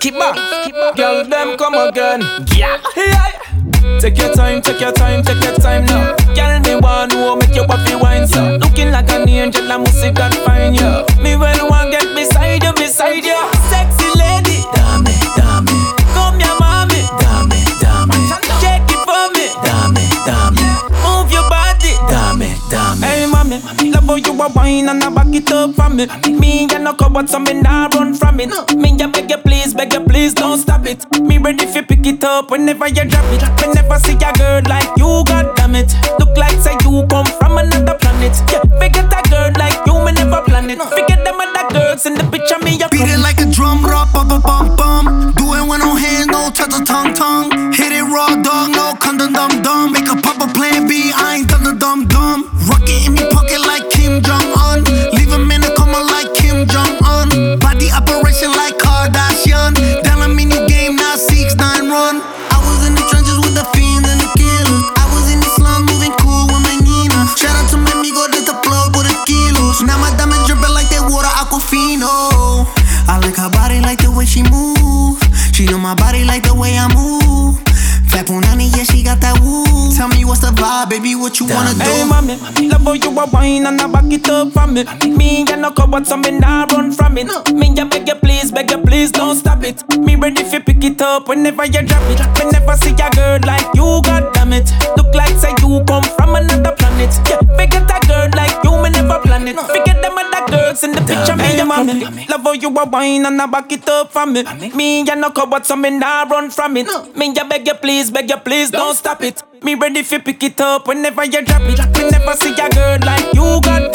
skip back. Girl, them come again. Yeah. Take your time, take your time, take your time now. Girl, me want to make you happy wine, so looking like an angel, I must see God find you. Me well want get beside you, beside you. Sexy lady, dame, dame. Come here, mommy, dame, dame. Shake it for me, dame, dame. Move your body, dame, dame. Hey, mommy, love how you a wine and I back it up for me. Me and no cupboard, so me nah run from it. Me ya beg you please, don't stop it. Me ready fi pick it up whenever you drop it. Whenever see a girl like you, god damn it. Look like say you come from another planet. Yeah, forget a girl like you, me never plan it. Forget them other girls in the picture, me ya beat it like a drum, rock, bum, bum, bum, bum. Do it with no hands, no touch the tongue, tongue. Hit it raw, dog, no condom, dum, dum. Make a pop a plan B, I ain't done the dumb, dumb. Rocket in me pocket like Kim Jong-un. Leave him in a coma like Kim Jong-un. Body operation like Kardashian. Down a mini game, now 6-9 run. I was in the trenches with the fiends and the killers. I was in the slums moving cool with my Nina. Shout out to my amigo, that's the plug with the kilos. Now my diamonds dripping like that water Aquafino. I like her body like the way she move. She know my body like the way I move. Fat Punani, yeah, she got that woo. Tell me what's the vibe, baby, what you wanna do? Hey, mommy, love how you a wine and I back it up for me. Me and no cupboard, so me nah run from it. Me ya beg you please, don't stop it. Me ready fi pick it up whenever you drop it. Whenever see a girl like you, god damn it. Look like say you come from another planet. Yeah, forget a girl like you, me never plan it. Forget them other girls in the picture, me ya mommy. Love how you a wine and I back it up for me. Me and no cupboard, so me nah run from it. Me ya beg you please, don't stop it. Me ready fi pick it up whenever you drop it. Whenever see a girl like you, god